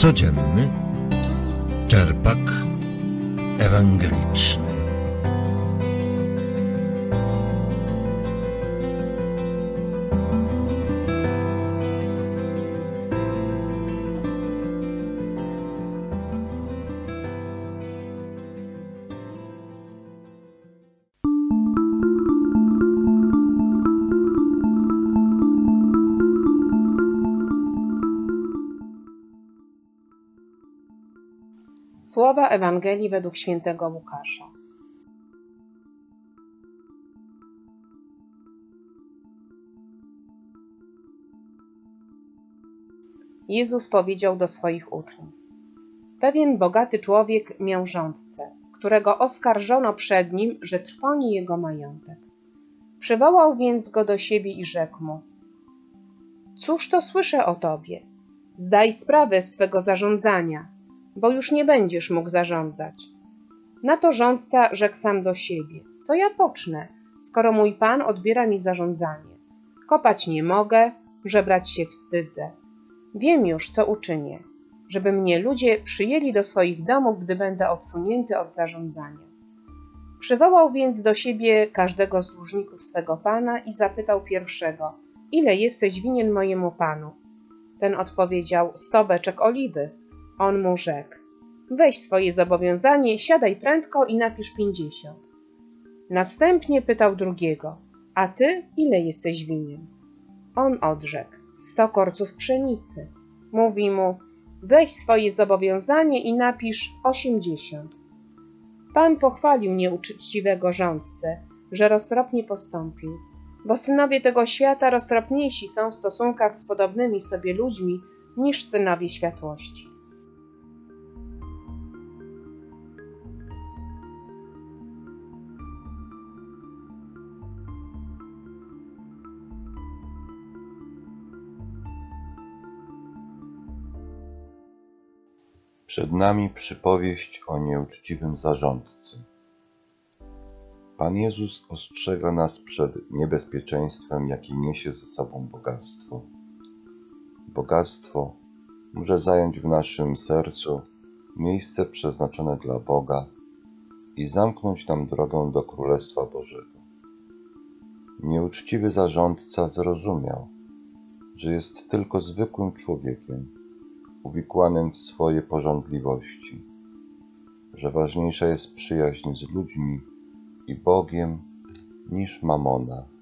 Codzienny czerpak ewangeliczny. Słowa Ewangelii według świętego Łukasza. Jezus powiedział do swoich uczniów: Pewien bogaty człowiek miał rządcę, którego oskarżono przed nim, że trwoni jego majątek. Przywołał więc go do siebie i rzekł mu: Cóż to słyszę o tobie? Zdaj sprawę z twego zarządzania, bo już nie będziesz mógł zarządzać. Na to rządca rzekł sam do siebie: Co ja pocznę, skoro mój Pan odbiera mi zarządzanie? Kopać nie mogę, żebrać się wstydzę. Wiem już, co uczynię, żeby mnie ludzie przyjęli do swoich domów, gdy będę odsunięty od zarządzania. Przywołał więc do siebie każdego z dłużników swego Pana i zapytał pierwszego: Ile jesteś winien mojemu Panu? Ten odpowiedział: 100 beczek oliwy. On mu rzekł: Weź swoje zobowiązanie, siadaj prędko i napisz 50. Następnie pytał drugiego: A ty ile jesteś winien? On odrzekł: 100 korców pszenicy. Mówi mu: Weź swoje zobowiązanie i napisz 80. Pan pochwalił nieuczciwego rządcę, że roztropnie postąpił, bo synowie tego świata roztropniejsi są w stosunkach z podobnymi sobie ludźmi niż synowie światłości. Przed nami przypowieść o nieuczciwym zarządcy. Pan Jezus ostrzega nas przed niebezpieczeństwem, jakie niesie ze sobą bogactwo. Bogactwo może zająć w naszym sercu miejsce przeznaczone dla Boga i zamknąć nam drogę do Królestwa Bożego. Nieuczciwy zarządca zrozumiał, że jest tylko zwykłym człowiekiem, uwikłanym w swoje pożądliwości, że ważniejsza jest przyjaźń z ludźmi i Bogiem niż mamona.